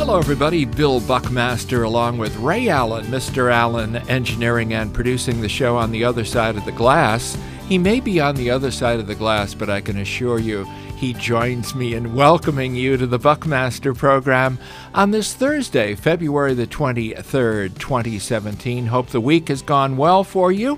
Hello, everybody. Bill Buckmaster along with Ray Allen, Mr. Allen, engineering and producing the show on the other side of the glass. He may be on the other side of the glass, but I can assure you he joins me in welcoming you to the Buckmaster program on this Thursday, February the 23rd, 2017. Hope the week has gone well for you.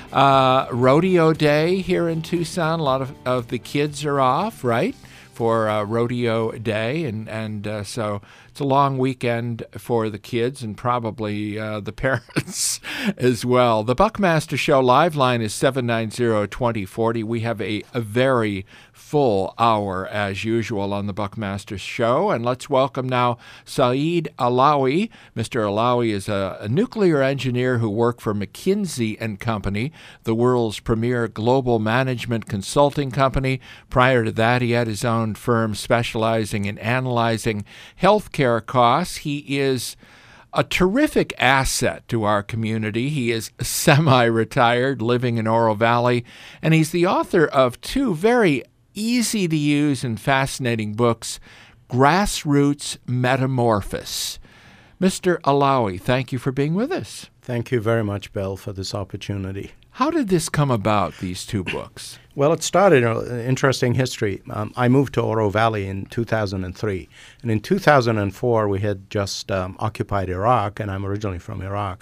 Rodeo Day here in Tucson. A lot of the kids are off, right, for Rodeo Day, and so it's a long weekend for the kids and probably the parents as well. The Buckmaster Show live line is 790-2040. We have a very full hour as usual on the Buckmaster Show, and let's welcome now Saeed Alawi. Mr. Alawi is a nuclear engineer who worked for McKinsey & Company, the world's premier global management consulting company. Prior to that, he had his own firm specializing in analyzing healthcare costs. He is a terrific asset to our community. He is semi-retired, living in Oro Valley, and he's the author of two very easy-to-use and fascinating books, Grassroots Metamorphosis. Mr. Alawi, thank you for being with us. Thank you very much, Bill, for this opportunity. How did this come about, these two books? Well, it started an interesting history. I moved to Oro Valley in 2003. And in 2004, we had just occupied Iraq, and I'm originally from Iraq.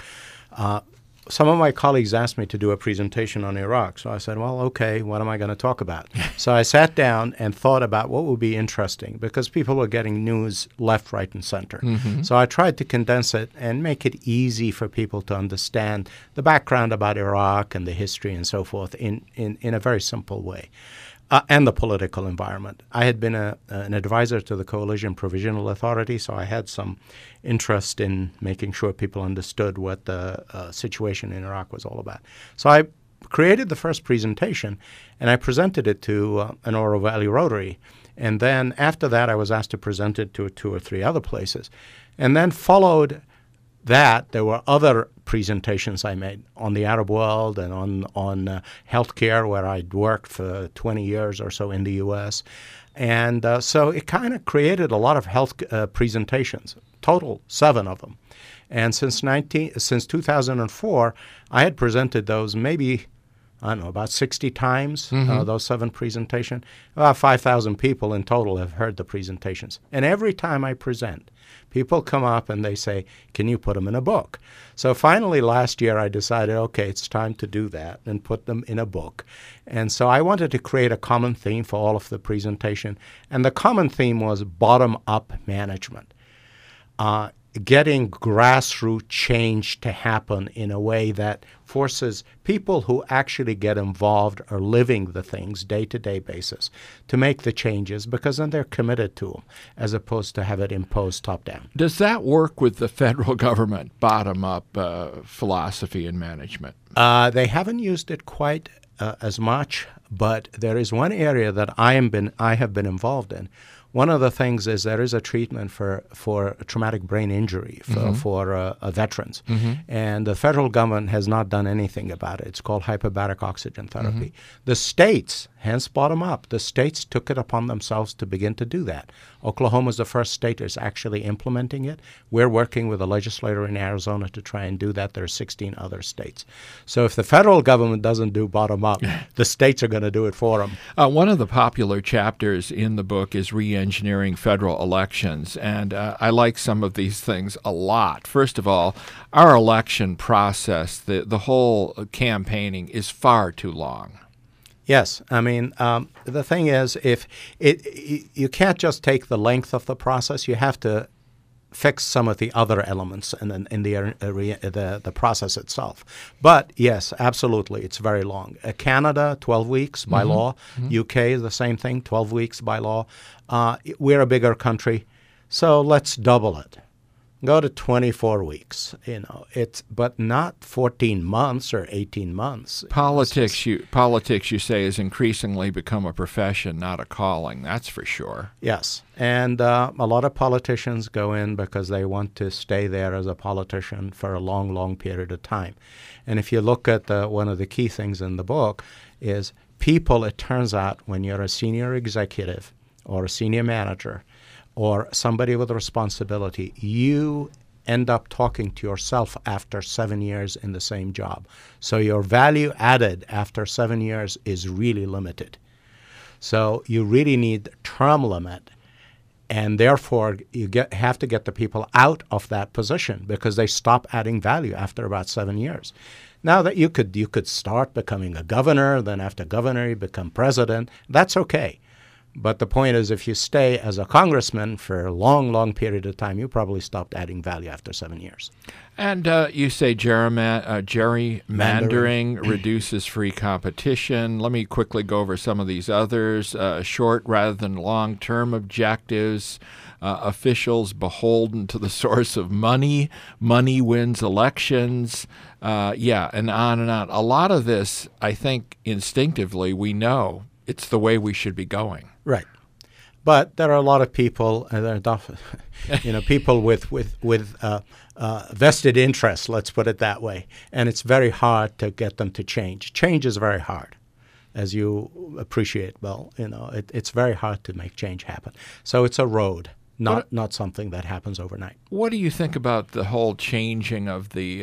Some of my colleagues asked me to do a presentation on Iraq. So I said, well, okay, what am I going to talk about? So I sat down and thought about what would be interesting because people were getting news left, right, and center. Mm-hmm. So I tried to condense it and make it easy for people to understand the background about Iraq and the history and so forth in a very simple way. And the political environment. I had been an advisor to the Coalition Provisional Authority, so I had some interest in making sure people understood what the situation in Iraq was all about. So I created the first presentation, and I presented it to an Oro Valley Rotary. And then after that, I was asked to present it to 2 or 3 other places. And then followed that, there were other presentations I made on the Arab world and on healthcare, where I'd worked for 20 years or so in the U.S. And so it kind of created a lot of health presentations, total 7 of them. And since 2004, I had presented those maybe, I don't know, about 60 times, those 7 presentations. About 5,000 people in total have heard the presentations. And every time I present, people come up and they say, can you put them in a book? So finally last year I decided, okay, it's time to do that and put them in a book. And so I wanted to create a common theme for all of the presentation. And the common theme was bottom-up management. Getting grassroots change to happen in a way that forces people who actually get involved or living the things day-to-day basis to make the changes because then they're committed to them as opposed to have it imposed top-down. Does that work with the federal government, bottom-up philosophy and management? They haven't used it quite as much, but there is one area that I have been involved in. One of the things is there is a treatment for traumatic brain injury for veterans. Mm-hmm. And the federal government has not done anything about it. It's called hyperbaric oxygen therapy. Mm-hmm. The states, hence bottom up, the states took it upon themselves to begin to do that. Oklahoma is the first state that's actually implementing it. We're working with a legislator in Arizona to try and do that. There are 16 other states. So if the federal government doesn't do bottom up, the states are going to do it for them. One of the popular chapters in the book is re-engineering federal elections, and I like some of these things a lot. First of all, our election process, the whole campaigning is far too long. Yes. I mean, the thing is, you can't just take the length of the process. You have to fix some of the other elements in the process itself. But yes, absolutely, it's very long. Canada, 12 weeks by law. Mm-hmm. UK, the same thing, 12 weeks by law. We're a bigger country, so let's double it. Go to 24 weeks, but not 14 months or 18 months. Politics, you say, has increasingly become a profession, not a calling. That's for sure. Yes, and a lot of politicians go in because they want to stay there as a politician for a long, long period of time. And if you look at one of the key things in the book is people, it turns out, when you're a senior executive or a senior manager, or somebody with responsibility, you end up talking to yourself after 7 years in the same job. So your value added after 7 years is really limited. So you really need term limit, and therefore you have to get the people out of that position because they stop adding value after about 7 years. Now that you could start becoming a governor, then after governor you become president, that's okay. But the point is, if you stay as a congressman for a long, long period of time, you probably stopped adding value after 7 years. And you say gerrymandering reduces free competition. Let me quickly go over some of these others. Short rather than long-term objectives. Officials beholden to the source of money. Money wins elections. And on and on. A lot of this, I think, instinctively, we know it's the way we should be going. Right. But there are a lot of people, people with vested interests, let's put it that way. And it's very hard to get them to change. Change is very hard, as you appreciate. Well, it's very hard to make change happen. So it's a road, not something that happens overnight. What do you think about the whole changing of the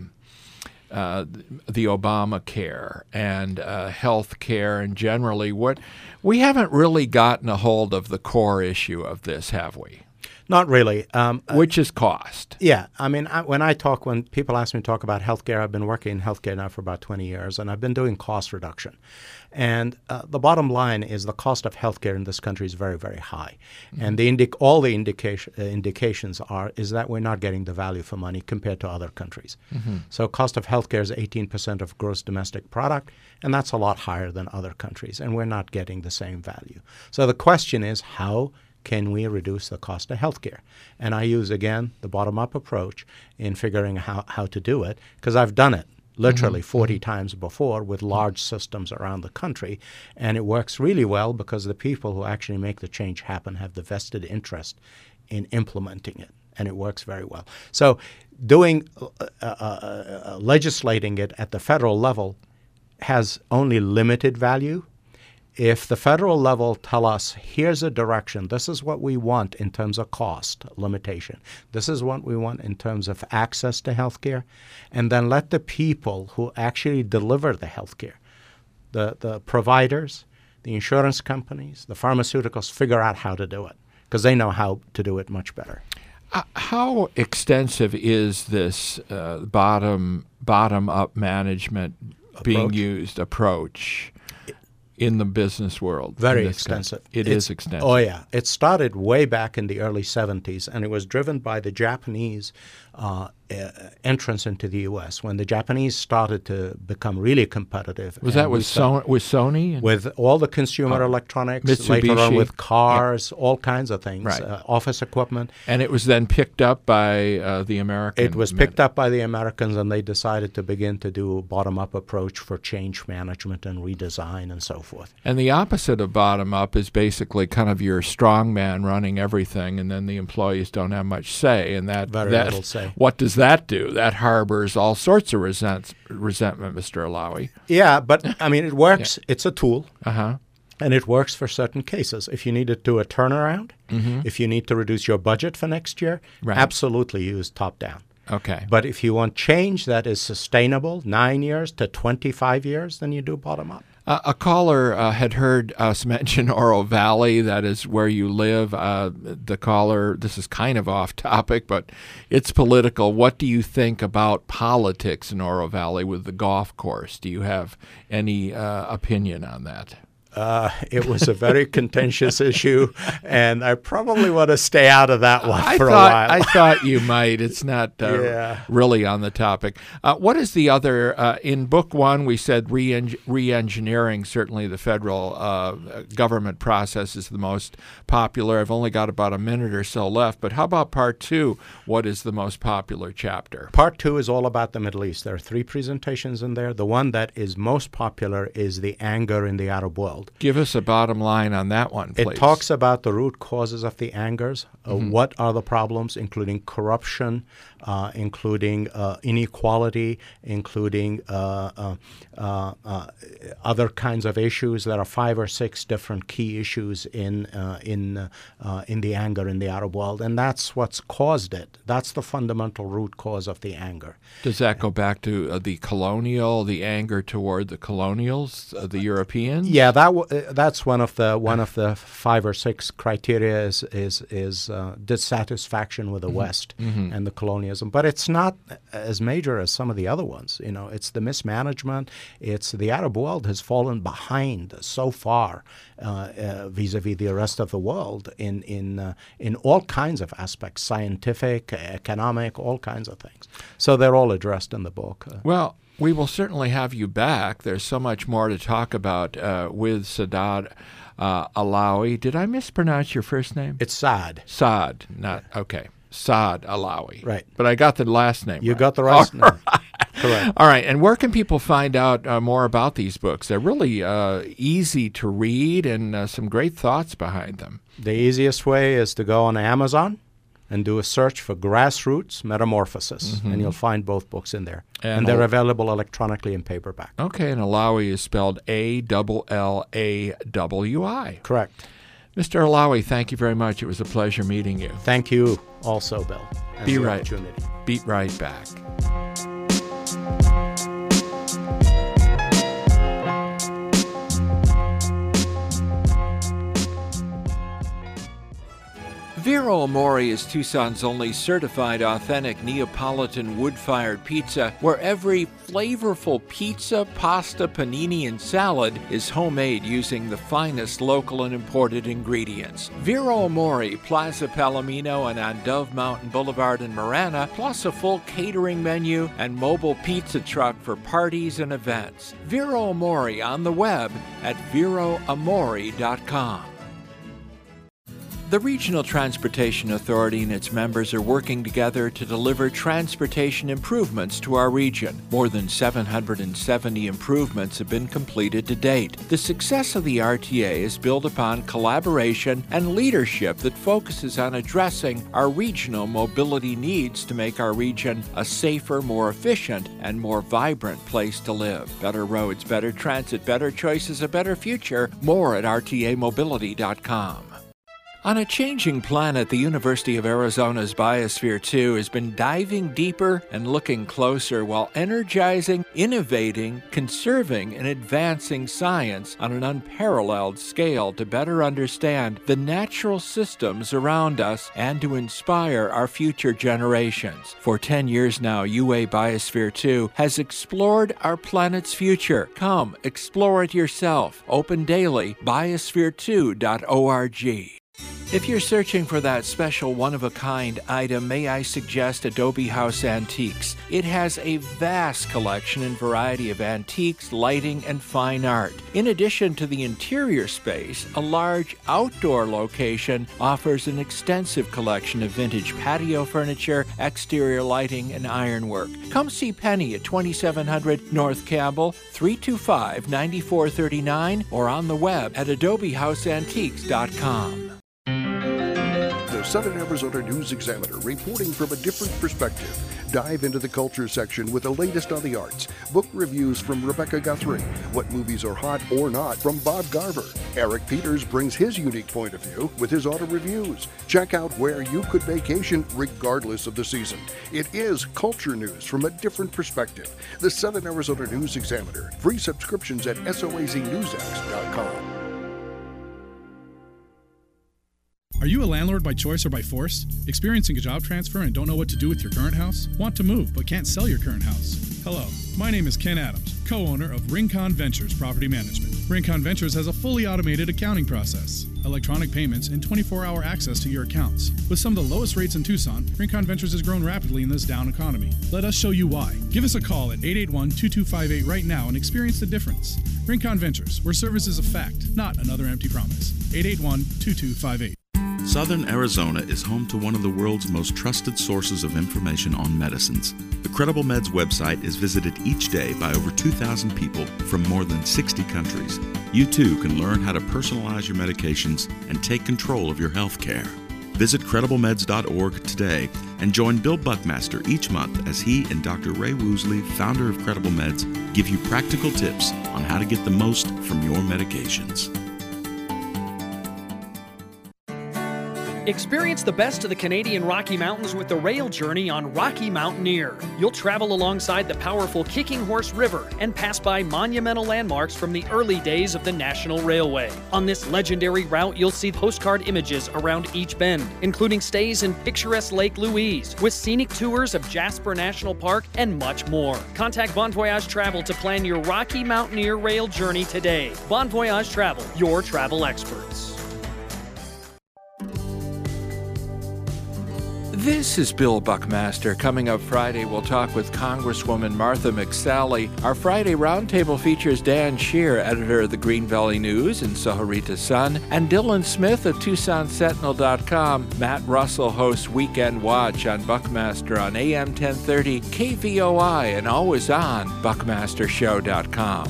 Obamacare and health care, and generally we haven't really gotten a hold of the core issue of this, have we? Not really. Which is cost. Yeah. I mean, when people ask me to talk about healthcare, I've been working in healthcare now for about 20 years, and I've been doing cost reduction. And the bottom line is the cost of healthcare in this country is very, very high. Mm-hmm. And all the indications is that we're not getting the value for money compared to other countries. Mm-hmm. So cost of healthcare is 18% of gross domestic product, and that's a lot higher than other countries, and we're not getting the same value. So the question is, how can we reduce the cost of healthcare? And I use, again, the bottom-up approach in figuring how to do it, because I've done it literally 40 times before with large systems around the country, and it works really well because the people who actually make the change happen have the vested interest in implementing it, and it works very well. So legislating it at the federal level has only limited value. If the federal level tell us, here's a direction, this is what we want in terms of cost limitation, this is what we want in terms of access to health care, and then let the people who actually deliver the health care, the providers, the insurance companies, the pharmaceuticals, figure out how to do it, because they know how to do it much better. How extensive is this bottom-up management being used approach in the business world? Very extensive. It is extensive. Oh, yeah. It started way back in the early 70s, and it was driven by the Japanese entrance into the U.S. When the Japanese started to become really competitive. Was that with Sony? With all the consumer electronics, Mitsubishi. Later on with cars, all kinds of things, right. Office equipment. And it was then picked up by the Americans? It was picked up by the Americans, and they decided to begin to do a bottom-up approach for change management and redesign and so forth. And the opposite of bottom-up is basically kind of your strong man running everything, and then the employees don't have much say. And Very little say. What does that do? That harbors all sorts of resentment, Mr. Alawi. Yeah, but I mean, it works. Yeah. It's a tool. Uh-huh. And it works for certain cases. If you need to do a turnaround, if you need to reduce your budget for next year, absolutely use top-down. Okay. But if you want change that is sustainable, 9 years to 25 years, then you do bottom-up. A caller had heard us mention Oro Valley. That is where you live. The caller, this is kind of off topic, but it's political. What do you think about politics in Oro Valley with the golf course? Do you have any opinion on that? It was a very contentious issue, and I probably want to stay out of that one for a while. I thought you might. It's not really on the topic. What is the other? In Book One, we said re-engineering, certainly the federal government process is the most popular. I've only got about a minute or so left, but how about Part 2? What is the most popular chapter? Part 2 is all about the Middle East. There are 3 presentations in there. The one that is most popular is the anger in the Arab world. world. Give us a bottom line on that one, please. It talks about the root causes of the angers. What are the problems, including corruption, including inequality, including other kinds of issues. There are 5 or 6 different key issues in the anger in the Arab world, and that's what's caused it. That's the fundamental root cause of the anger. Does that go back to the anger toward the colonials, the Europeans? Yeah, that's one of the 5 or 6 criteria is dissatisfaction with the West and the colonialism. But it's not as major as some of the other ones. It's the mismanagement. It's the Arab world has fallen behind so far vis-a-vis the rest of the world in all kinds of aspects, scientific, economic, all kinds of things. So they're all addressed in the book. Well, we will certainly have you back. There's so much more to talk about with Saad Alawi. Did I mispronounce your first name? It's Saad. Saad, not okay. Saad Alawi. Right. But I got the last name. You right. got the right name. Right. Correct. All right. And where can people find out more about these books? They're really easy to read and some great thoughts behind them. The easiest way is to go on Amazon and do a search for Grassroots Metamorphosis, and you'll find both books in there. And they're available electronically in paperback. Okay, and Alawi is spelled Allawi. Correct. Mr. Alawi, thank you very much. It was a pleasure meeting you. Thank you also, Bill. Be right back. Vero Amore is Tucson's only certified authentic Neapolitan wood-fired pizza, where every flavorful pizza, pasta, panini, and salad is homemade using the finest local and imported ingredients. Vero Amore, Plaza Palomino, and on Dove Mountain Boulevard in Marana, plus a full catering menu and mobile pizza truck for parties and events. Vero Amore on the web at veroamore.com. The Regional Transportation Authority and its members are working together to deliver transportation improvements to our region. More than 770 improvements have been completed to date. The success of the RTA is built upon collaboration and leadership that focuses on addressing our regional mobility needs to make our region a safer, more efficient, and more vibrant place to live. Better roads, better transit, better choices, a better future. More at rtamobility.com. On a changing planet, the University of Arizona's Biosphere 2 has been diving deeper and looking closer while energizing, innovating, conserving, and advancing science on an unparalleled scale to better understand the natural systems around us and to inspire our future generations. For 10 years now, UA Biosphere 2 has explored our planet's future. Come, explore it yourself. Open daily, biosphere2.org. If you're searching for that special one-of-a-kind item, may I suggest Adobe House Antiques. It has a vast collection and variety of antiques, lighting, and fine art. In addition to the interior space, a large outdoor location offers an extensive collection of vintage patio furniture, exterior lighting, and ironwork. Come see Penny at 2700 North Campbell, 325-9439, or on the web at adobehouseantiques.com. The Southern Arizona News Examiner, reporting from a different perspective. Dive into the culture section with the latest on the arts. Book reviews from Rebecca Guthrie. What movies are hot or not from Bob Garver. Eric Peters brings his unique point of view with his auto reviews. Check out where you could vacation regardless of the season. It is culture news from a different perspective. The Southern Arizona News Examiner. Free subscriptions at soaznewsx.com. Are you a landlord by choice or by force? Experiencing a job transfer and don't know what to do with your current house? Want to move but can't sell your current house? Hello, my name is Ken Adams, co-owner of Rincon Ventures Property Management. Rincon Ventures has a fully automated accounting process, electronic payments, and 24-hour access to your accounts. With some of the lowest rates in Tucson, Rincon Ventures has grown rapidly in this down economy. Let us show you why. Give us a call at 881-2258 right now and experience the difference. Rincon Ventures, where service is a fact, not another empty promise. 881-2258. Southern Arizona is home to one of the world's most trusted sources of information on medicines. The Credible Meds website is visited each day by over 2,000 people from more than 60 countries. You too can learn how to personalize your medications and take control of your health care. Visit CredibleMeds.org today and join Bill Buckmaster each month as he and Dr. Ray Woosley, founder of Credible Meds, give you practical tips on how to get the most from your medications. Experience the best of the Canadian Rocky Mountains with the rail journey on Rocky Mountaineer. You'll travel alongside the powerful Kicking Horse River and pass by monumental landmarks from the early days of the National Railway. On this legendary route, you'll see postcard images around each bend, including stays in picturesque Lake Louise, with scenic tours of Jasper National Park and much more. Contact Bon Voyage Travel to plan your Rocky Mountaineer rail journey today. Bon Voyage Travel, your travel experts. This is Bill Buckmaster. Coming up Friday, we'll talk with Congresswoman Martha McSally. Our Friday Roundtable features Dan Shear, editor of the Green Valley News and Sahuarita Sun, and Dylan Smith of TucsonSentinel.com. Matt Russell hosts Weekend Watch on Buckmaster on AM 1030, KVOI, and always on BuckmasterShow.com.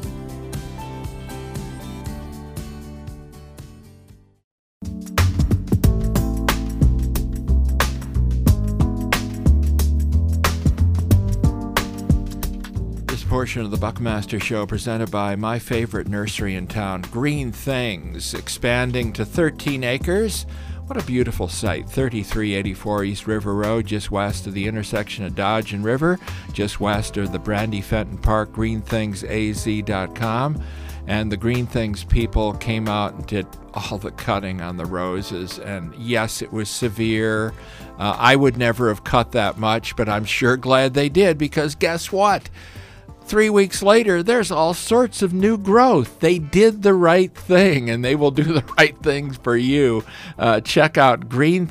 Portion of the Buckmaster Show presented by my favorite nursery in town, Green Things, expanding to 13 acres. What a beautiful site. 3384 East River Road, just west of the intersection of Dodge and River, just west of the Brandy Fenton Park, greenthingsaz.com. And the Green Things people came out and did all the cutting on the roses. And yes, it was severe. I would never have cut that much, but I'm sure glad they did, because guess what? 3 weeks later, there's all sorts of new growth. They did the right thing, and they will do the right things for you. Check out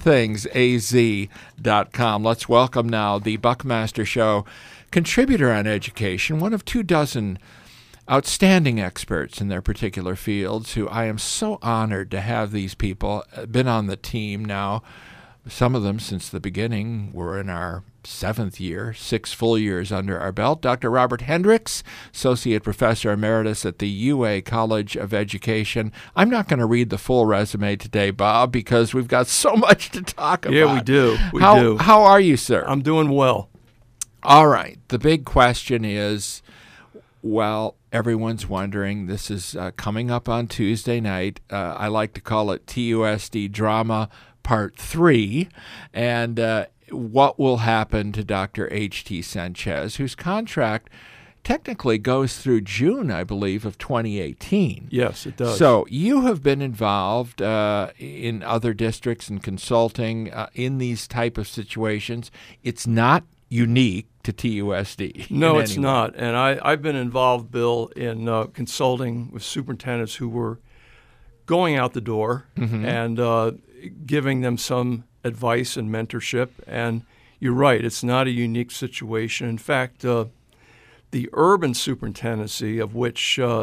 greenthingsaz.com. Let's welcome now the Buckmaster Show contributor on education, one of 24 outstanding experts in their particular fields, who I am so honored to have these people, been on the team now. Some of them since the beginning. We're in our 7th year, 6 full years under our belt. Dr. Robert Hendricks, Associate Professor Emeritus at the UA College of Education. I'm not going to read the full resume today, Bob, because we've got so much to talk about. Yeah, we do. How are you, sir? I'm doing well. All right. The big question is, well, everyone's wondering, this is coming up on Tuesday night. I like to call it TUSD Drama Part 3, and what will happen to Dr. H.T. Sanchez, whose contract technically goes through June, I believe, of 2018. Yes, it does. So you have been involved in other districts and consulting in these type of situations. It's not unique to TUSD. No, it's not. And I've been involved, Bill, in consulting with superintendents who were going out the door and giving them some advice and mentorship. And you're right, it's not a unique situation. In fact, the urban superintendency, of which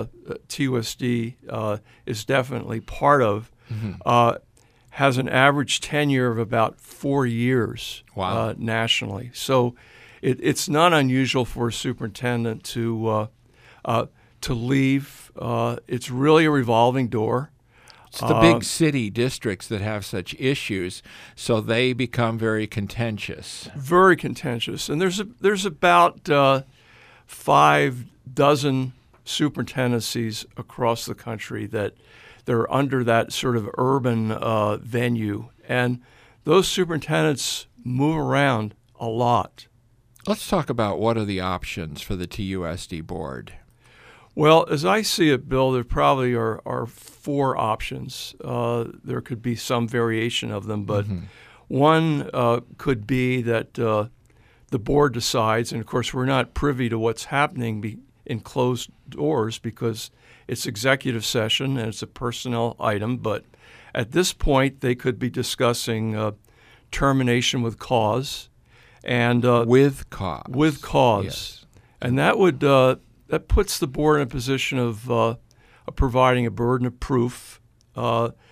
TUSD is definitely part of, has an average tenure of about 4 years nationally. So it's not unusual for a superintendent to leave. It's really a revolving door. It's the big city districts that have such issues, so they become very contentious. Very contentious. And there's about 5 dozen superintendencies across the country that they're under that sort of urban venue. And those superintendents move around a lot. Let's talk about what are the options for the TUSD board. Well, as I see it, Bill, there probably are 4 options. There could be some variation of them, but one could be that the board decides, and of course we're not privy to what's happening in closed doors because it's executive session and it's a personnel item, but at this point they could be discussing termination with cause. And with cause. With cause. Yes. And that would that puts the board in a position of providing a burden of proof.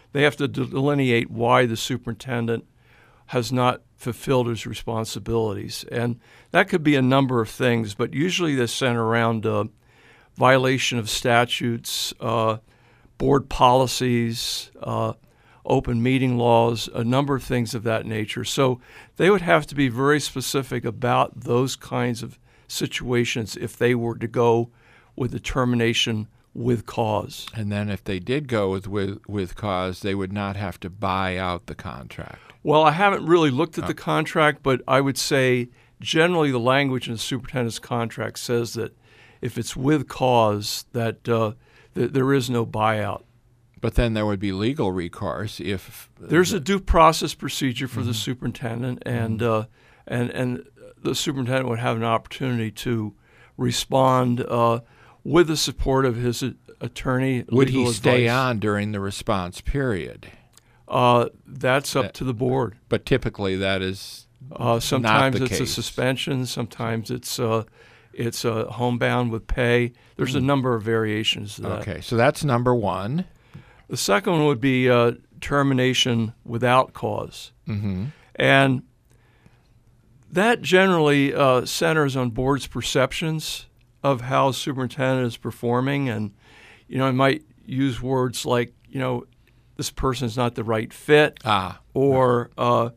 they have to delineate why the superintendent has not fulfilled his responsibilities. And that could be a number of things, but usually they center around violation of statutes, board policies, open meeting laws, a number of things of that nature. So they would have to be very specific about those kinds of situations if they were to go with the termination with cause. And then if they did go with cause, they would not have to buy out the contract. Well, I haven't really looked at the contract, but I would say generally the language in the superintendent's contract says that if it's with cause, that there is no buyout. But then there would be legal recourse if there's a due process procedure for the superintendent, and the superintendent would have an opportunity to respond with the support of his attorney. Would legal he stay advice. on during the response period? That's up to the board. But typically that is sometimes not the it's case. a suspension. Sometimes it's homebound with pay. There's a number of variations to that. Okay, so that's number one. The second one would be termination without cause. Mm-hmm. And that generally centers on board's perceptions of how superintendent is performing. And, I might use words like, this person's not the right fit, or,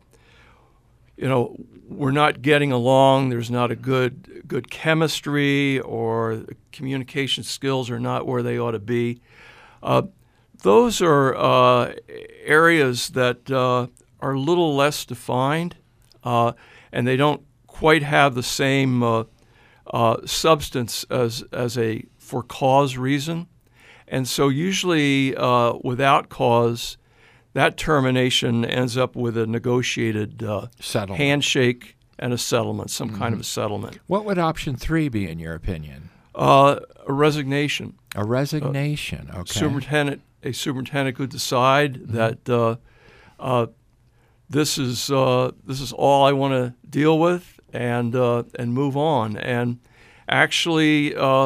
we're not getting along, there's not a good chemistry, or the communication skills are not where they ought to be. Those are areas that are a little less defined, and they don't quite have the same substance as a for cause reason. And so usually without cause, that termination ends up with a negotiated Settlement. handshake and a settlement, some kind of a settlement. What would option 3 be in your opinion? A resignation. A resignation, okay. A superintendent could decide that this is all I want to deal with, and move on. And actually,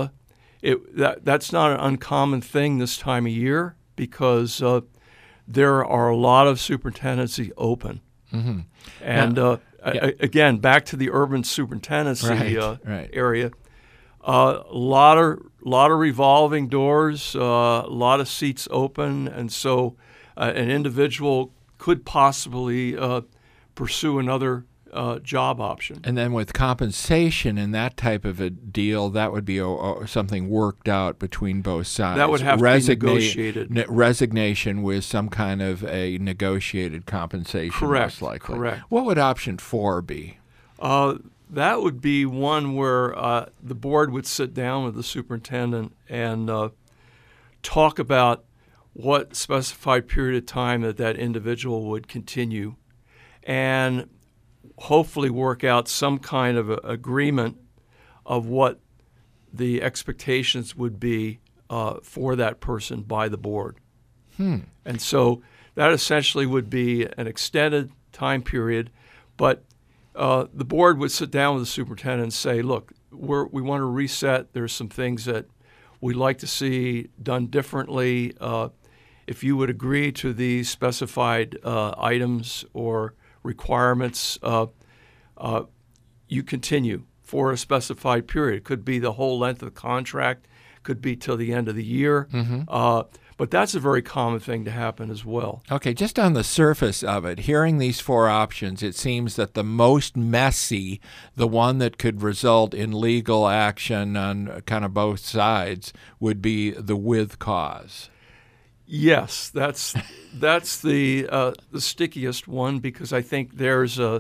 that's not an uncommon thing this time of year, because there are a lot of superintendency open. Mm-hmm. And again, back to the urban superintendency right. area. A lot of revolving doors, a lot of seats open, and so an individual could possibly pursue another job option. And then with compensation and that type of a deal, that would be something worked out between both sides. That would have to be negotiated. Resignation with some kind of a negotiated compensation, most likely. Correct. What would option 4 be? That would be one where the board would sit down with the superintendent and talk about what specified period of time that individual would continue, and hopefully work out some kind of agreement of what the expectations would be for that person by the board. And so that essentially would be an extended time period, but the board would sit down with the superintendent and say, look, we want to reset. There's some things that we'd like to see done differently. If you would agree to these specified items or requirements, you continue for a specified period. It could be the whole length of the contract, could be till the end of the year. But that's a very common thing to happen as well. Okay, just on the surface of it, hearing these 4 options, it seems that the most messy, the one that could result in legal action on kind of both sides, would be the with cause. Yes, that's the stickiest one, because I think there's a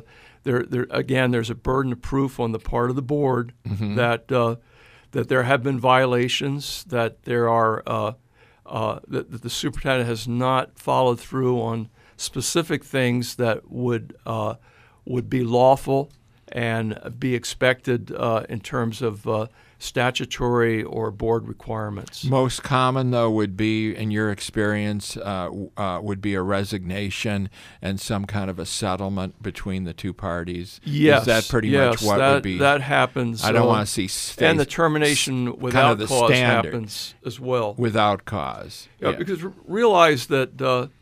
burden of proof on the part of the board that there have been violations, that there are that the superintendent has not followed through on specific things that would be lawful and be expected in terms of statutory or board requirements. Most common, though, would be, in your experience, would be a resignation and some kind of a settlement between the two parties. Yes. Is that pretty much what would be? That happens. I don't want to see and the termination without kind of the cause standard. happens as well. Without cause. Because realize that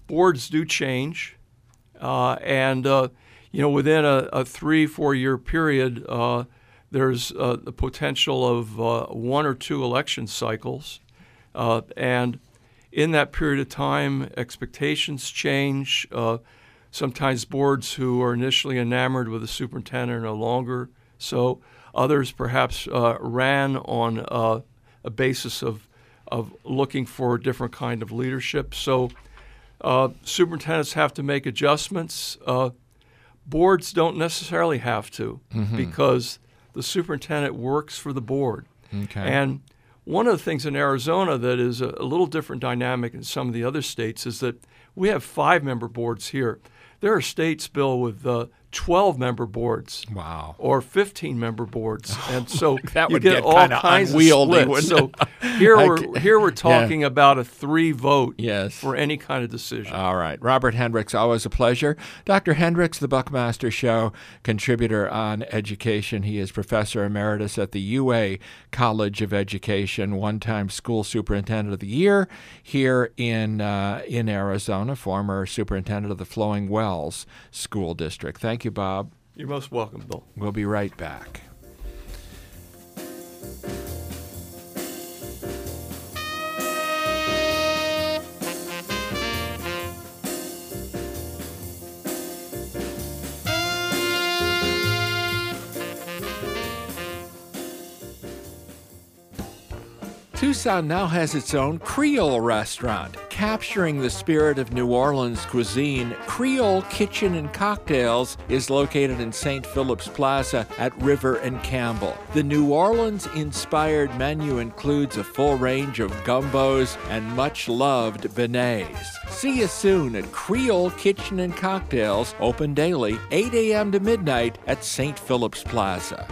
boards do change, and within a 3-4 year period, there's the potential of 1 or 2 election cycles, and in that period of time, expectations change. Sometimes boards who are initially enamored with the superintendent are no longer so. Others perhaps ran on a basis of looking for a different kind of leadership. So superintendents have to make adjustments. Boards don't necessarily have to, because the superintendent works for the board. Okay. And one of the things in Arizona that is a little different dynamic in some of the other states is that we have 5-member boards here. There are states, Bill, with 12-member boards. Wow. Or 15-member boards. And so that you would get get all kinda kinds of unwieldy, splits. wouldn't So it? here we're talking about a 3 vote Yes. for any kind of decision. All right. Robert Hendricks, always a pleasure. Dr. Hendricks, the Buckmaster Show contributor on education. He is Professor Emeritus at the UA College of Education, one-time School Superintendent of the Year here in Arizona, former Superintendent of the Flowing Wells School District. Thank you, Bob. You're most welcome, Bill. We'll be right back. Tucson now has its own Creole restaurant. Capturing the spirit of New Orleans cuisine, Creole Kitchen and Cocktails is located in St. Philip's Plaza at River and Campbell. The New Orleans-inspired menu includes a full range of gumbos and much-loved beignets. See you soon at Creole Kitchen and Cocktails, open daily, 8 a.m. to midnight at St. Philip's Plaza.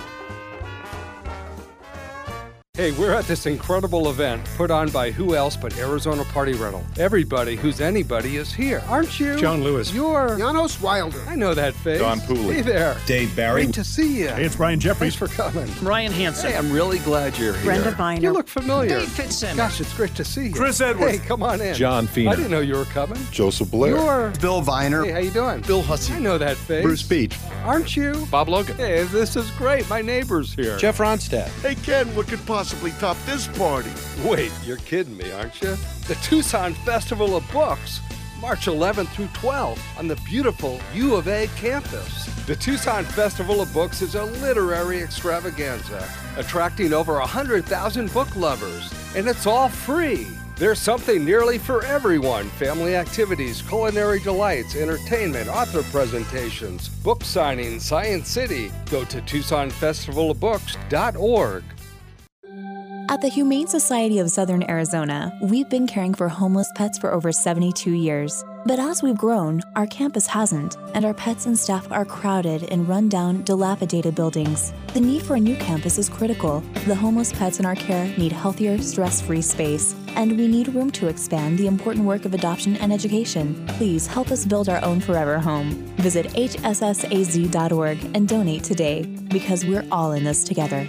Hey, we're at this incredible event put on by who else but Arizona Party Rental. Everybody who's anybody is here, aren't you? John Lewis. You're Janos Wilder. I know that face. Don Pooley. Hey there. Dave Barry. Great to see you. Hey, it's Brian Jeffries. Thanks for coming. Ryan Hansen. Hey, I'm really glad you're here. Brenda Viner. You look familiar. Dave Fitzsimmons. Gosh, it's great to see you. Chris Edwards. Hey, come on in. John Feener. I didn't know you were coming. Joseph Blair. You're Bill Viner. Hey, how you doing? Bill Hussey. I know that face. Bruce Beach. Aren't you? Bob Logan. Hey, this is great. My neighbor's here. Jeff Ronstadt. Hey, Ken, what could possibly top this party? Wait, you're kidding me, aren't you? The Tucson Festival of Books, March 11th through 12th on the beautiful U of A campus. The Tucson Festival of Books is a literary extravaganza, attracting over 100,000 book lovers, and it's all free. There's something nearly for everyone. Family activities, culinary delights, entertainment, author presentations, book signings, Science City. Go to TucsonFestivalofBooks.org. At the Humane Society of Southern Arizona, we've been caring for homeless pets for over 72 years. But as we've grown, our campus hasn't, and our pets and staff are crowded in run-down, dilapidated buildings. The need for a new campus is critical. The homeless pets in our care need healthier, stress-free space, and we need room to expand the important work of adoption and education. Please help us build our own forever home. Visit hssaz.org and donate today, because we're all in this together.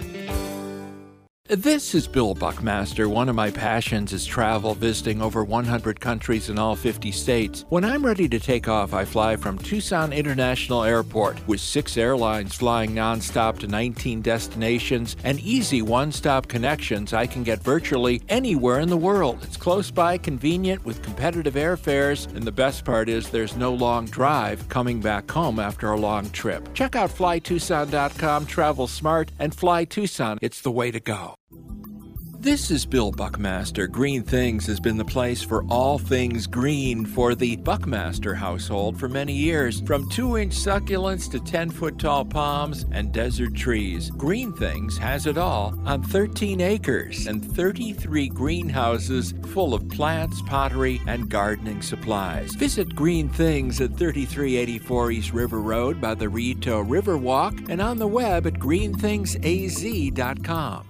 This is Bill Buckmaster. One of my passions is travel, visiting over 100 countries in all 50 states. When I'm ready to take off, I fly from Tucson International Airport with 6 airlines flying nonstop to 19 destinations and easy one-stop connections. I can get virtually anywhere in the world. It's close by, convenient, with competitive airfares, and the best part is there's no long drive coming back home after a long trip. Check out flytucson.com, travel smart, and fly Tucson. It's the way to go. This is Bill Buckmaster. Green Things has been the place for all things green for the Buckmaster household for many years. From 2-inch succulents to 10-foot tall palms and desert trees, Green Things has it all on 13 acres and 33 greenhouses full of plants, pottery, and gardening supplies. Visit Green Things at 3384 East River Road by the Rito Riverwalk and on the web at greenthingsaz.com.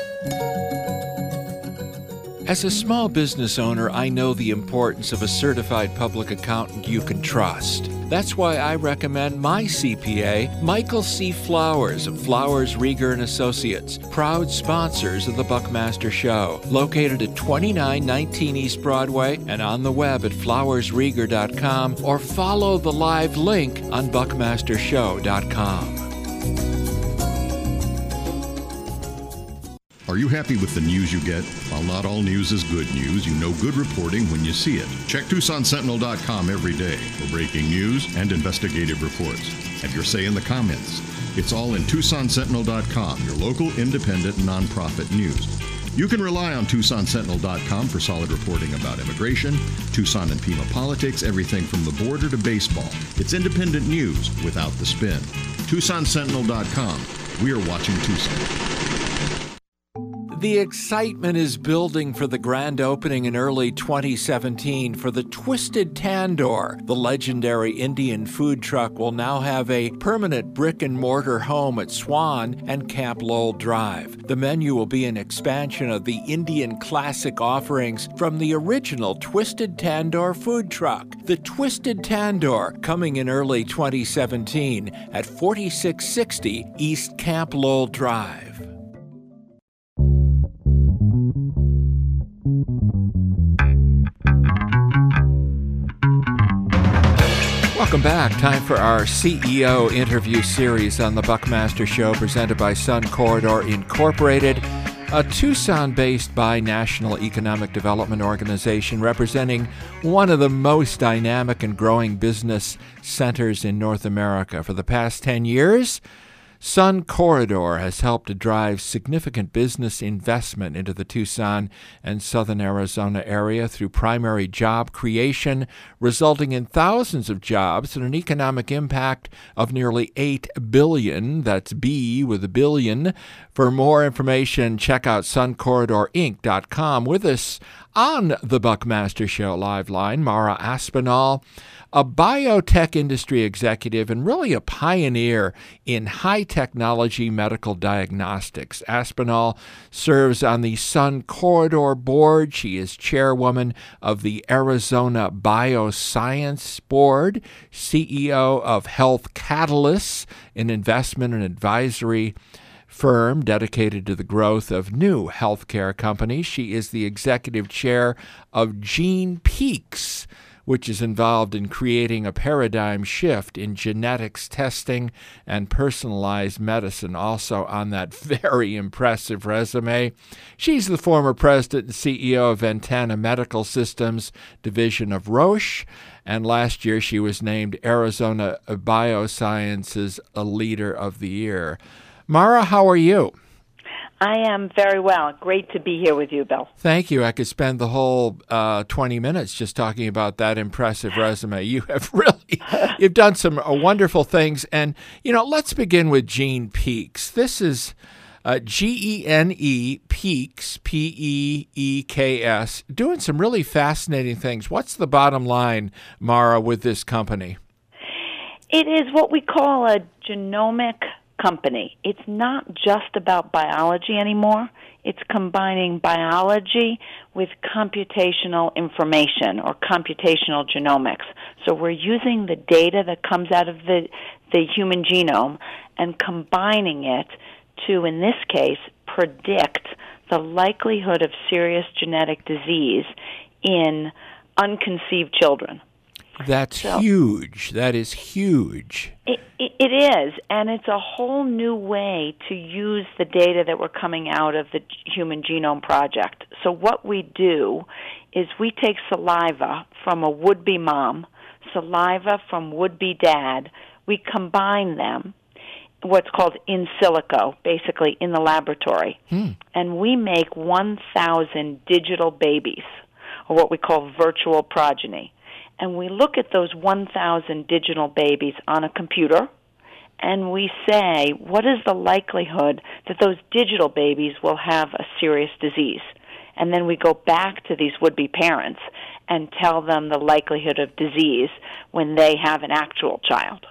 As a small business owner, I know the importance of a certified public accountant you can trust. That's why I recommend my CPA, Michael C. Flowers of Flowers, Rieger & Associates, proud sponsors of the Buckmaster Show, located at 2919 East Broadway and on the web at flowersrieger.com, or follow the live link on buckmastershow.com. Are you happy with the news you get? While not all news is good news, you know good reporting when you see it. Check TucsonSentinel.com every day for breaking news and investigative reports. Have your say in the comments. It's all in TucsonSentinel.com, your local independent nonprofit news. You can rely on TucsonSentinel.com for solid reporting about immigration, Tucson and Pima politics, everything from the border to baseball. It's independent news without the spin. TucsonSentinel.com. We're watching Tucson. The excitement is building for the grand opening in early 2017 for the Twisted Tandoor. The legendary Indian food truck will now have a permanent brick-and-mortar home at Swan and Camp Lowell Drive. The menu will be an expansion of the Indian classic offerings from the original Twisted Tandoor food truck. The Twisted Tandoor, coming in early 2017 at 4660 East Camp Lowell Drive. Welcome back. Time for our CEO interview series on the Buckmaster Show, presented by Sun Corridor Incorporated, a Tucson-based binational economic development organization representing one of the most dynamic and growing business centers in North America. For the past 10 years, Sun Corridor has helped to drive significant business investment into the Tucson and southern Arizona area through primary job creation, resulting in thousands of jobs and an economic impact of nearly $8 billion. That's B with a billion. For more information, check out suncorridorinc.com. With us on the Buckmaster Show live line, Mara Aspinall, a biotech industry executive and really a pioneer in high-technology medical diagnostics. Aspinall serves on the Sun Corridor Board. She is chairwoman of the Arizona Bioscience Board, CEO of Health Catalysts, an investment and advisory firm dedicated to the growth of new healthcare companies. She is the executive chair of GenePeeks, which is involved in creating a paradigm shift in genetics testing and personalized medicine. Also on that very impressive resume, she's the former president and CEO of Ventana Medical Systems division of Roche, and last year she was named Arizona Biosciences a Leader of the Year. Mara, how are you? I am very well. Great to be here with you, Bill. Thank you. I could spend the whole 20 minutes just talking about that impressive resume. You have really, you've done some wonderful things. And, you know, let's begin with GenePeeks. This is G-E-N-E, Peeks, P-E-E-K-S, doing some really fascinating things. What's the bottom line, Mara, with this company? It is what we call a genomic company. It's not just about biology anymore. It's combining biology with computational information or computational genomics. So we're using the data that comes out of the human genome and combining it to, in this case, predict the likelihood of serious genetic disease in unconceived children. That's huge. That is huge. It is, and it's a whole new way to use the data that were coming out of the Human Genome Project. So what we do is we take saliva from a would-be mom, saliva from would-be dad, we combine them, what's called in silico, basically in the laboratory, and we make 1,000 digital babies, or what we call virtual progeny. And we look at those 1,000 digital babies on a computer, and we say, what is the likelihood that those digital babies will have a serious disease? And then we go back to these would-be parents and tell them the likelihood of disease when they have an actual child.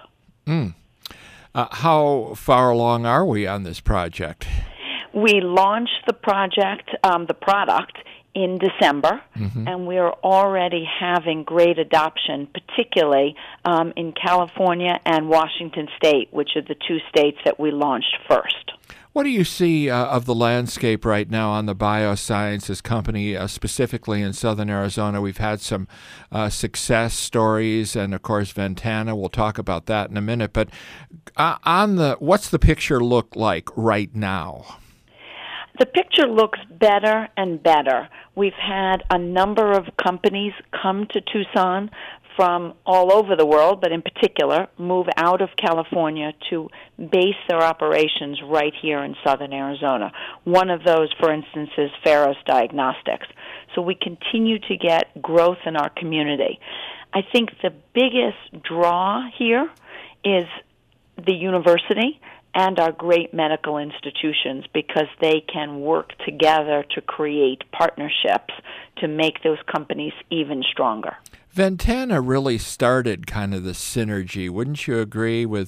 How far along are we on this project? We launched the project, the product, in December, and we're already having great adoption, particularly in California and Washington State, which are the two states that we launched first. What do you see of the landscape right now on the biosciences company, specifically in southern Arizona? We've had some success stories, and of course Ventana. We'll talk about that in a minute. But what's the picture look like right now? The picture looks better and better. We've had a number of companies come to Tucson from all over the world, but in particular move out of California to base their operations right here in southern Arizona. One of those, for instance, is Pharos Diagnostics. So we continue to get growth in our community. I think the biggest draw here is the university and our great medical institutions, because they can work together to create partnerships to make those companies even stronger. Ventana really started kind of the synergy. Wouldn't you agree with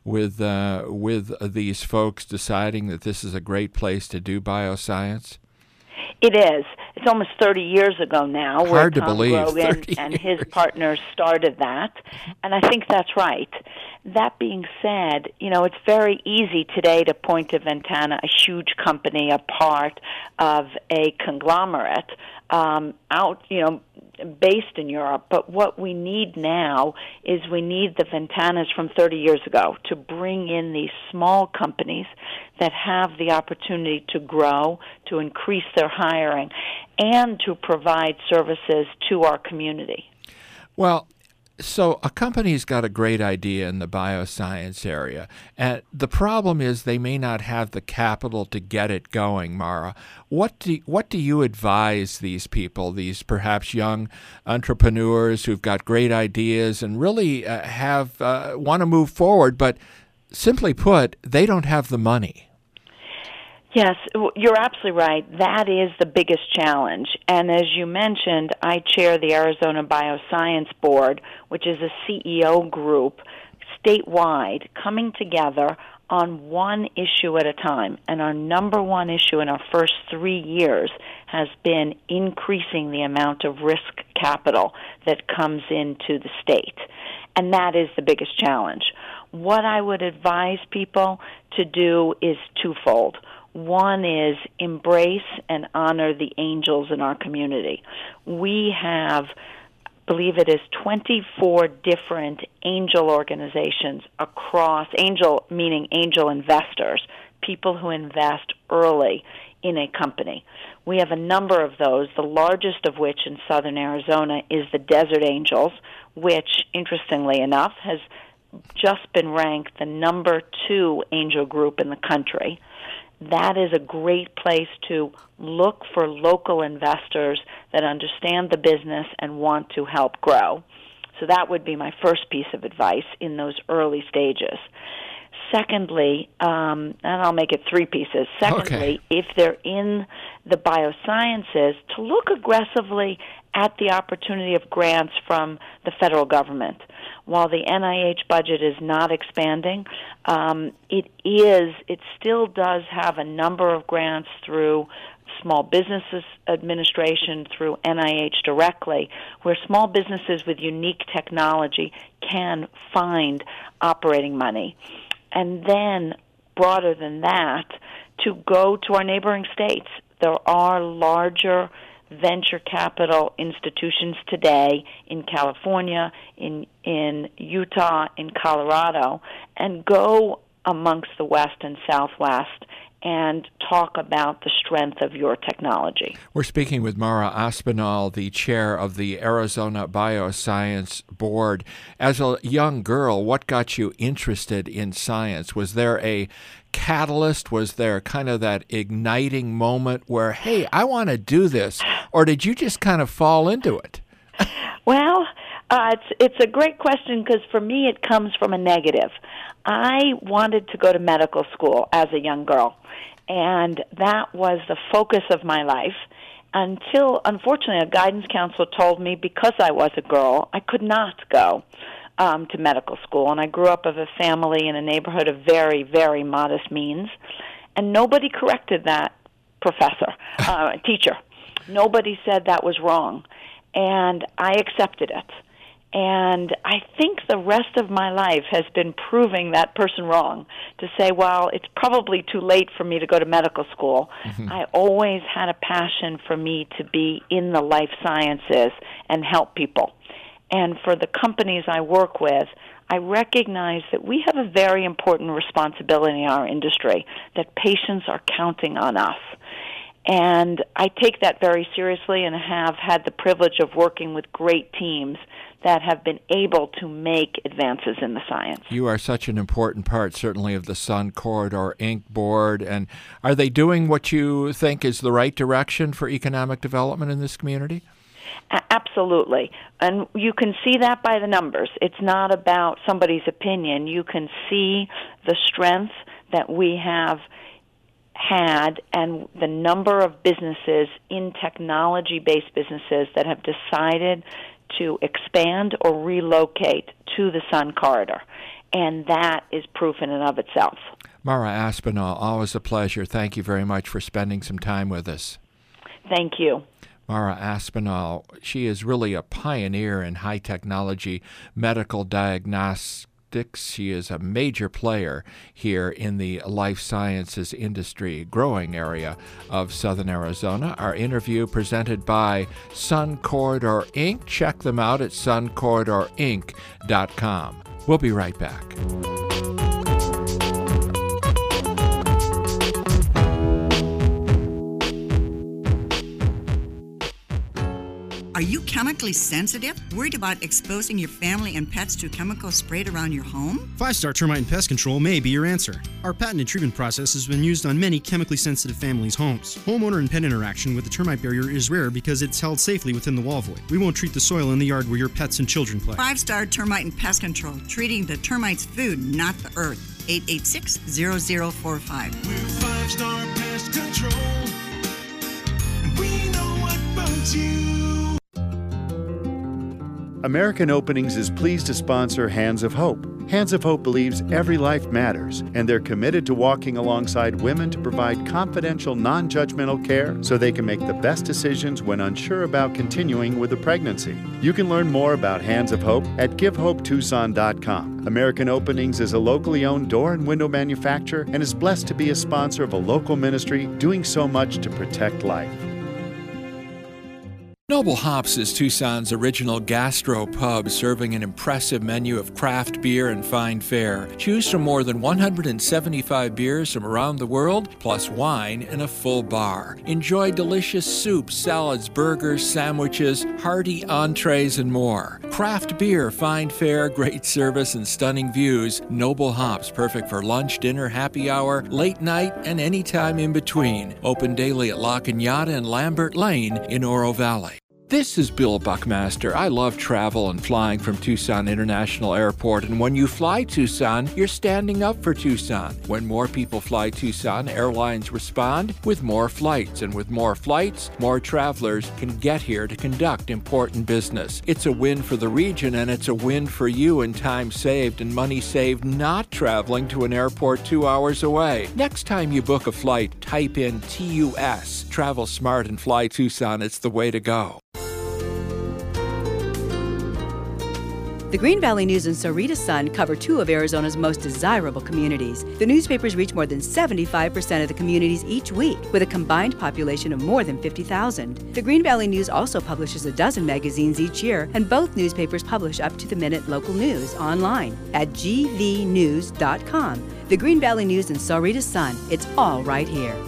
these folks deciding that this is a great place to do bioscience? It is. It's almost 30 years ago now where Tom Grogan and his partners started that, and I think that's right. That being said, it's very easy today to point to Ventana, a huge company, a part of a conglomerate, based in Europe. But what we need now is we need the Ventanas from 30 years ago to bring in these small companies that have the opportunity to grow, to increase their hiring, and to provide services to our community. Well, so a company's got a great idea in the bioscience area, and the problem is they may not have the capital to get it going, Mara. What do you advise these people, these perhaps young entrepreneurs who've got great ideas and really want to move forward, but simply put, they don't have the money? Yes, you're absolutely right. That is the biggest challenge. And as you mentioned, I chair the Arizona Bioscience Board, which is a CEO group statewide coming together on one issue at a time. And our number one issue in our first 3 years has been increasing the amount of risk capital that comes into the state. And that is the biggest challenge. What I would advise people to do is twofold. One is embrace and honor the angels in our community. We have, believe it is 24 different angel organizations across, angel meaning angel investors, people who invest early in a company. We have a number of those, the largest of which in southern Arizona is the Desert Angels, which, interestingly enough, has just been ranked the number 2 angel group in the country. That is a great place to look for local investors that understand the business and want to help grow. So that would be my first piece of advice in those early stages. Secondly, and I'll make it 3 pieces. Secondly, if they're in the biosciences, to look aggressively at the opportunity of grants from the federal government. While the NIH budget is not expanding, it still does have a number of grants through Small Businesses Administration, through NIH directly, where small businesses with unique technology can find operating money. And then, broader than that, to go to our neighboring states. There are larger venture capital institutions today in California, in Utah, in Colorado, and go amongst the West and Southwest and talk about the strength of your technology. We're speaking with Mara Aspinall, the chair of the Arizona Bioscience Board. As a young girl, what got you interested in science? Was there a catalyst? Was there kind of that igniting moment where, hey, I want to do this? Or did you just kind of fall into it? Well, it's a great question because for me it comes from a negative. I wanted to go to medical school as a young girl, and that was the focus of my life until, unfortunately, a guidance counselor told me because I was a girl, I could not go to medical school. And I grew up of a family in a neighborhood of very, very modest means, and nobody corrected that teacher. Nobody said that was wrong, and I accepted it. And I think the rest of my life has been proving that person wrong, to say, well, it's probably too late for me to go to medical school. I always had a passion for me to be in the life sciences and help people. And for the companies I work with, I recognize that we have a very important responsibility in our industry, that patients are counting on us. And I take that very seriously and have had the privilege of working with great teams that have been able to make advances in the science. You are such an important part, certainly, of the Sun Corridor Inc. board. And are they doing what you think is the right direction for economic development in this community? Absolutely. And you can see that by the numbers. It's not about somebody's opinion. You can see the strength that we have had and the number of businesses in technology-based businesses that have decided to expand or relocate to the Sun Corridor. And that is proof in and of itself. Mara Aspinall, always a pleasure. Thank you very much for spending some time with us. Thank you. Mara Aspinall, she is really a pioneer in high technology medical diagnostics. She is a major player here in the life sciences industry, growing area of Southern Arizona. Our interview presented by Sun Corridor Inc. Check them out at suncorridorinc.com. We'll be right back. Are you chemically sensitive? Worried about exposing your family and pets to chemicals sprayed around your home? 5-Star Termite and Pest Control may be your answer. Our patented treatment process has been used on many chemically sensitive families' homes. Homeowner and pet interaction with the termite barrier is rare because it's held safely within the wall void. We won't treat the soil in the yard where your pets and children play. 5-Star Termite and Pest Control, treating the termites' food, not the earth. 886-0045. We're 5-Star Pest Control, and we know what bugs you. American Openings is pleased to sponsor Hands of Hope. Hands of Hope believes every life matters, and they're committed to walking alongside women to provide confidential, non-judgmental care so they can make the best decisions when unsure about continuing with a pregnancy. You can learn more about Hands of Hope at GiveHopeTucson.com. American Openings is a locally owned door and window manufacturer and is blessed to be a sponsor of a local ministry doing so much to protect life. Noble Hops is Tucson's original gastro pub, serving an impressive menu of craft beer and fine fare. Choose from more than 175 beers from around the world, plus wine and a full bar. Enjoy delicious soups, salads, burgers, sandwiches, hearty entrees, and more. Craft beer, fine fare, great service, and stunning views. Noble Hops, perfect for lunch, dinner, happy hour, late night, and any time in between. Open daily at La Cañada and Lambert Lane in Oro Valley. This is Bill Buckmaster. I love travel and flying from Tucson International Airport, and when you fly Tucson, you're standing up for Tucson. When more people fly Tucson, airlines respond with more flights, and with more flights, more travelers can get here to conduct important business. It's a win for the region, and it's a win for you in time saved and money saved not traveling to an airport 2 hours away. Next time you book a flight, type in TUS. Travel smart and fly Tucson. It's the way to go. The Green Valley News and Sahuarita Sun cover two of Arizona's most desirable communities. The newspapers reach more than 75% of the communities each week, with a combined population of more than 50,000. The Green Valley News also publishes a dozen magazines each year, and both newspapers publish up-to-the-minute local news online at gvnews.com. The Green Valley News and Sahuarita Sun, it's all right here.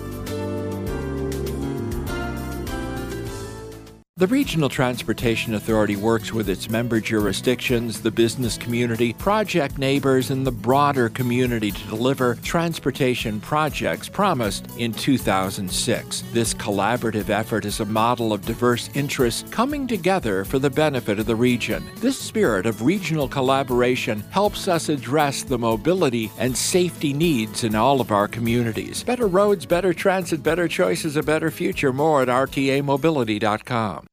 The Regional Transportation Authority works with its member jurisdictions, the business community, project neighbors, and the broader community to deliver transportation projects promised in 2006. This collaborative effort is a model of diverse interests coming together for the benefit of the region. This spirit of regional collaboration helps us address the mobility and safety needs in all of our communities. Better roads, better transit, better choices, a better future. More at rtamobility.com.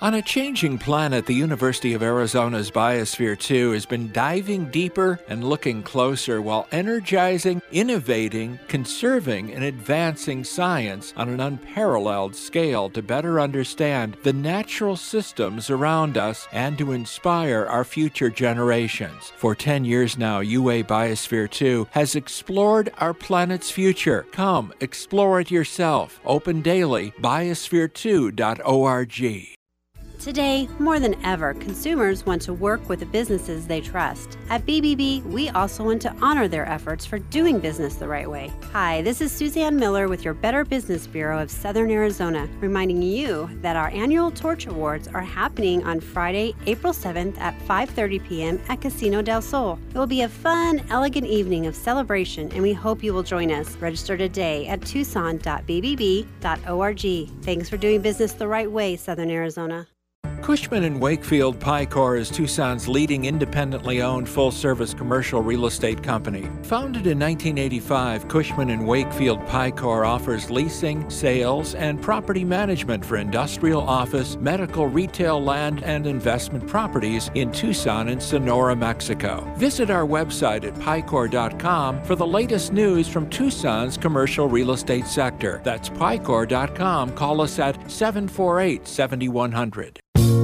On a changing planet, the University of Arizona's Biosphere 2 has been diving deeper and looking closer while energizing, innovating, conserving, and advancing science on an unparalleled scale to better understand the natural systems around us and to inspire our future generations. For 10 years now, UA Biosphere 2 has explored our planet's future. Come, explore it yourself. Open daily, biosphere2.org. Today, more than ever, consumers want to work with the businesses they trust. At BBB, we also want to honor their efforts for doing business the right way. Hi, this is Suzanne Miller with your Better Business Bureau of Southern Arizona, reminding you that our annual Torch Awards are happening on Friday, April 7th at 5:30 p.m. at Casino del Sol. It will be a fun, elegant evening of celebration, and we hope you will join us. Register today at tucson.bbb.org. Thanks for doing business the right way, Southern Arizona. Cushman & Wakefield Picor is Tucson's leading independently owned full-service commercial real estate company. Founded in 1985, Cushman & Wakefield Picor offers leasing, sales, and property management for industrial, office, medical, retail, land, and investment properties in Tucson and Sonora, Mexico. Visit our website at picor.com for the latest news from Tucson's commercial real estate sector. That's picor.com. Call us at 748-7100.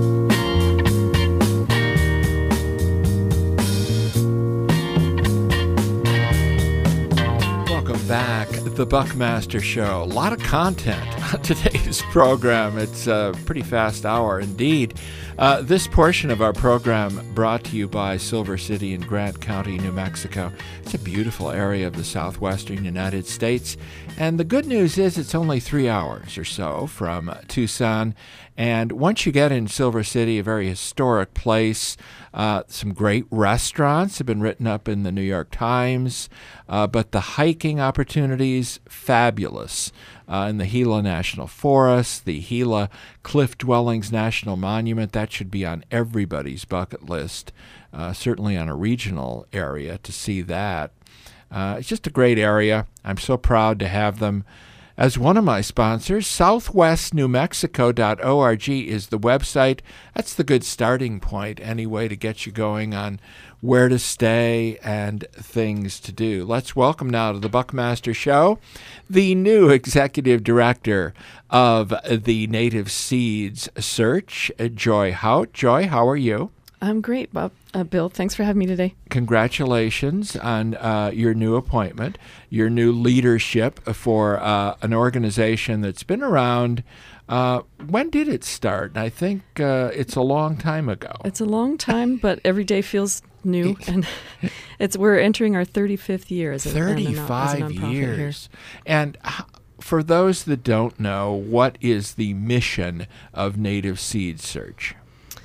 Back, the Buckmaster Show. A lot of content on today's program. It's a pretty fast hour indeed. This portion of our program brought to you by Silver City in Grant County, New Mexico. It's a beautiful area of the southwestern United States. And the good news is it's only 3 hours or so from Tucson. And once you get in Silver City, a very historic place, some great restaurants have been written up in the New York Times, but the hiking opportunities, fabulous. In the Gila National Forest, the Gila Cliff Dwellings National Monument, that should be on everybody's bucket list, certainly on a regional area to see that. It's just a great area. I'm so proud to have them as one of my sponsors. southwestnewmexico.org is the website. That's the good starting point anyway to get you going on where to stay and things to do. Let's welcome now to the Buckmaster Show the new executive director of the Native Seeds Search, Joy Hout. Joy, how are you? I'm great, Bob. Bill, thanks for having me today. Congratulations on your new appointment, your new leadership for an organization that's been around. When did it start? I think it's a long time ago. It's a long time, but every day feels new, and we're entering our 35th year as a 35 nonprofit years. Here. And for those that don't know, what is the mission of Native Seed Search?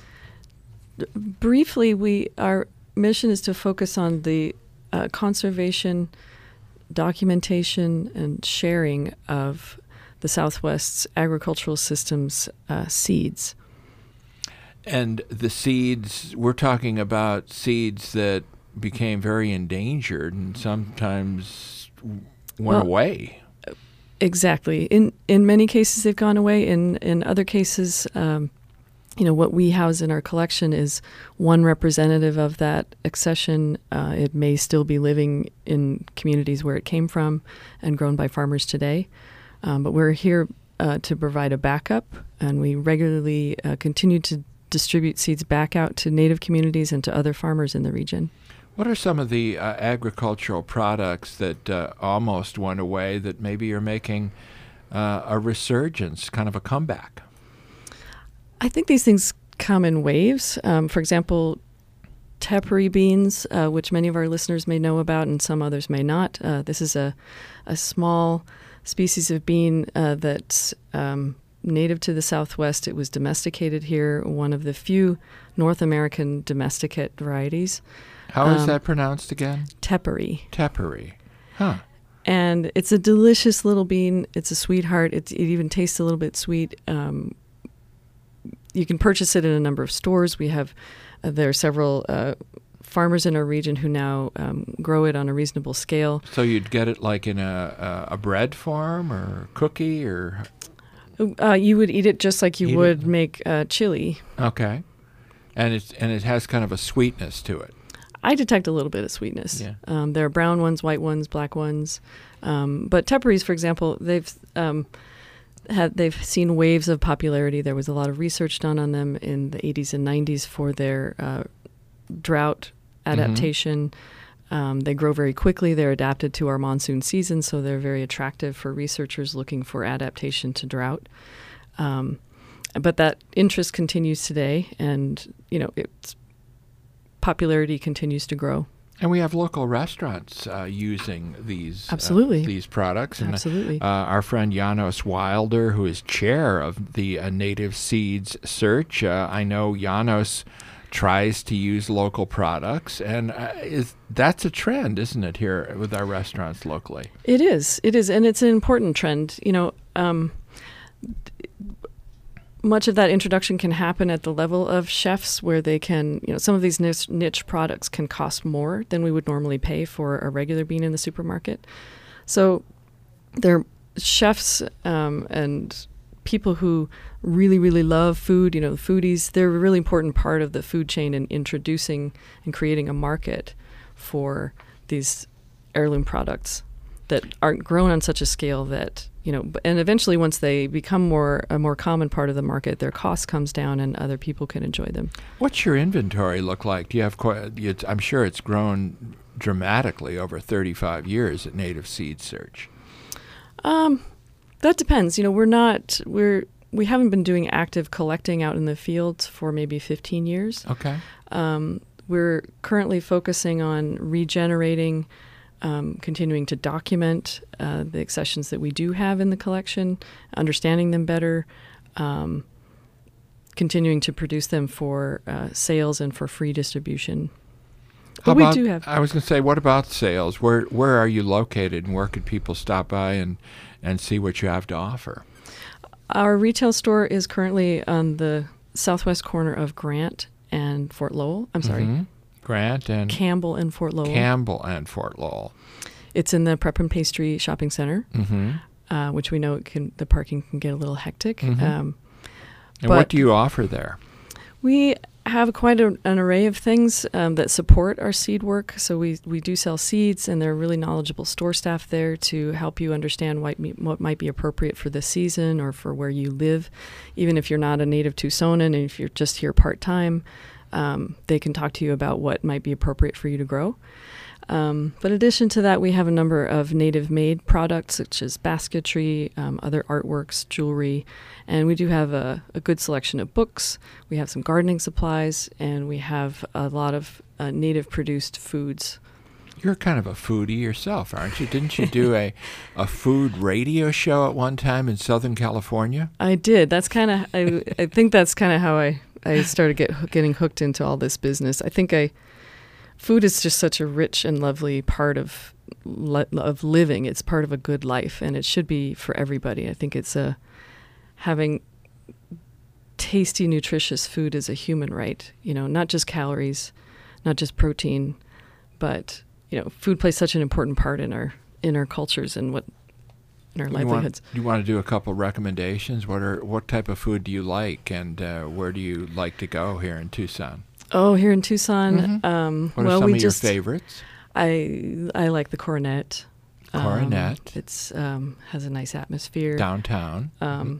Briefly, our mission is to focus on the conservation, documentation, and sharing of the Southwest's agricultural system's seeds. And the seeds, we're talking about seeds that became very endangered and sometimes went away. Exactly. In many cases, they've gone away. In other cases, what we house in our collection is one representative of that accession. It may still be living in communities where it came from and grown by farmers today. But we're here to provide a backup, and we regularly continue to distribute seeds back out to Native communities and to other farmers in the region. What are some of the agricultural products that almost went away that maybe you're making a resurgence, kind of a comeback? I think these things come in waves. For example, tepary beans, which many of our listeners may know about and some others may not. This is a small species of bean that's native to the Southwest. It was domesticated here, one of the few North American domesticate varieties. How is that pronounced again? Tepary. Tepary. Huh. And it's a delicious little bean. It's a sweetheart. It even tastes a little bit sweet. You can purchase it in a number of stores. We have there are several farmers in our region who now grow it on a reasonable scale. So you'd get it like in a bread form or cookie or? You would eat it just like you would make chili. Okay. And it has kind of a sweetness to it. I detect a little bit of sweetness. Yeah. There are brown ones, white ones, black ones. But Tepparies, for example, they've seen waves of popularity. There was a lot of research done on them in the 80s and 90s for their drought adaptation. They grow very quickly. They're adapted to our monsoon season, so they're very attractive for researchers looking for adaptation to drought. But that interest continues today, and its popularity continues to grow. And we have local restaurants using these Absolutely. These products. And, Absolutely. Our friend Janos Wilder, who is chair of the Native Seeds Search, I know Janos tries to use local products, and that's a trend, isn't it, here with our restaurants locally? It is, and it's an important trend. Much of that introduction can happen at the level of chefs, where they can, some of these niche products can cost more than we would normally pay for a regular bean in the supermarket. So they're chefs and people who really, really love food, foodies. They're a really important part of the food chain in introducing and creating a market for these heirloom products that aren't grown on such a scale that, and eventually once they become a more common part of the market, their cost comes down and other people can enjoy them. What's your inventory look like? Do you have I'm sure it's grown dramatically over 35 years at Native Seed Search. That depends. We haven't been doing active collecting out in the fields for maybe 15 years. Okay. We're currently focusing on regenerating, continuing to document the accessions that we do have in the collection, understanding them better, continuing to produce them for sales and for free distribution. But we do have. I was going to say, what about sales? Where are you located, and where could people stop by and see what you have to offer? Our retail store is currently on the southwest corner of Grant and Fort Lowell. I'm sorry. Mm-hmm. Grant and Campbell and Fort Lowell. Campbell and Fort Lowell. It's in the Prep and Pastry Shopping Center, which we know the parking can get a little hectic. Mm-hmm. And what do you offer there? We have quite an array of things that support our seed work. So we do sell seeds, and there are really knowledgeable store staff there to help you understand what might be appropriate for this season or for where you live. Even if you're not a native Tucsonan and if you're just here part-time, they can talk to you about what might be appropriate for you to grow. But in addition to that, we have a number of native-made products such as basketry, other artworks, jewelry, and we do have a good selection of books. We have some gardening supplies, and we have a lot of native-produced foods. You're kind of a foodie yourself, aren't you? Didn't you do a food radio show at one time in Southern California? I did. That's kind of I think that's kind of how I started getting hooked into all this business. I think food is just such a rich and lovely part of living. It's part of a good life, and it should be for everybody. I think it's having tasty, nutritious food is a human right. Not just calories, not just protein, but food plays such an important part in our cultures and in our livelihoods. You want to do a couple recommendations? What type of food do you like, and where do you like to go here in Tucson? Oh, here in Tucson. Mm-hmm. What are some of your favorites? I like the Coronet. Coronet. It's has a nice atmosphere. Downtown.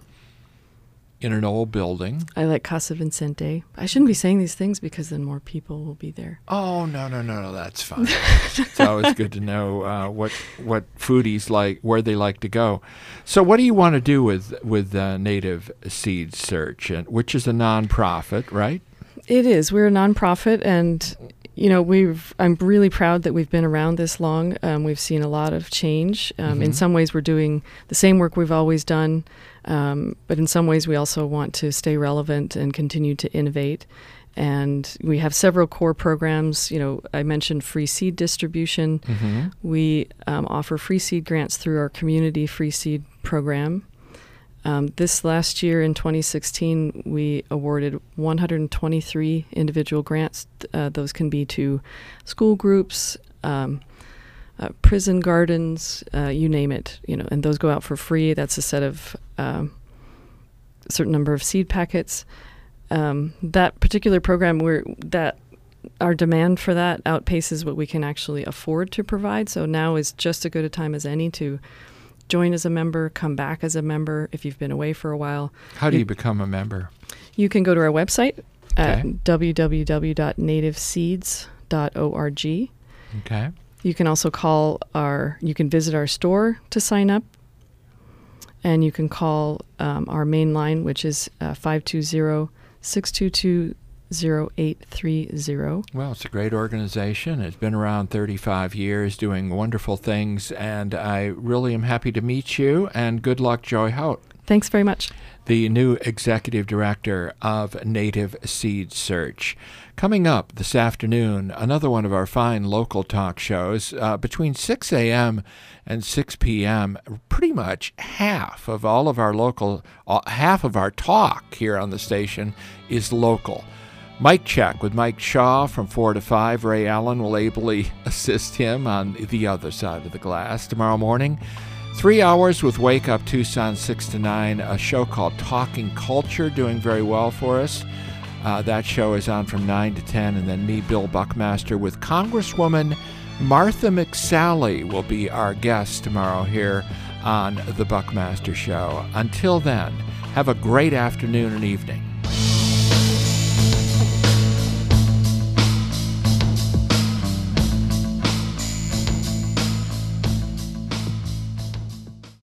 In an old building. I like Casa Vicente. I shouldn't be saying these things because then more people will be there. Oh, no, that's fine. It's always good to know what foodies like, where they like to go. So what do you want to do with Native Seed Search, which is a nonprofit, right? It is. We're a nonprofit, and I'm really proud that we've been around this long. We've seen a lot of change. In some ways, we're doing the same work we've always done, but in some ways, we also want to stay relevant and continue to innovate. And we have several core programs. I mentioned free seed distribution. Mm-hmm. We offer free seed grants through our community free seed program. This last year in 2016, we awarded 123 individual grants. Those can be to school groups, prison gardens, you name it. And those go out for free. That's a set of certain number of seed packets. That particular program, our demand for that outpaces what we can actually afford to provide. So now is just as good a time as any to join as a member, come back as a member if you've been away for a while. How do you become a member? You can go to our website at www.nativeseeds.org. Okay. You can also you can visit our store to sign up. And you can call our main line, which is 520-622-0830. Well, it's a great organization. It's been around 35 years doing wonderful things, and I really am happy to meet you, and good luck, Joy Hout. Thanks very much. The new executive director of Native Seed Search. Coming up this afternoon, another one of our fine local talk shows. Between 6 a.m. and 6 p.m., pretty much half of all of our half of our talk here on the station is local. Mike Check with Mike Shaw from 4 to 5. Ray Allen will ably assist him on the other side of the glass tomorrow morning. 3 hours with Wake Up Tucson 6 to 9, a show called Talking Culture, doing very well for us. That show is on from 9 to 10, and then me, Bill Buckmaster, with Congresswoman Martha McSally will be our guest tomorrow here on The Buckmaster Show. Until then, have a great afternoon and evening.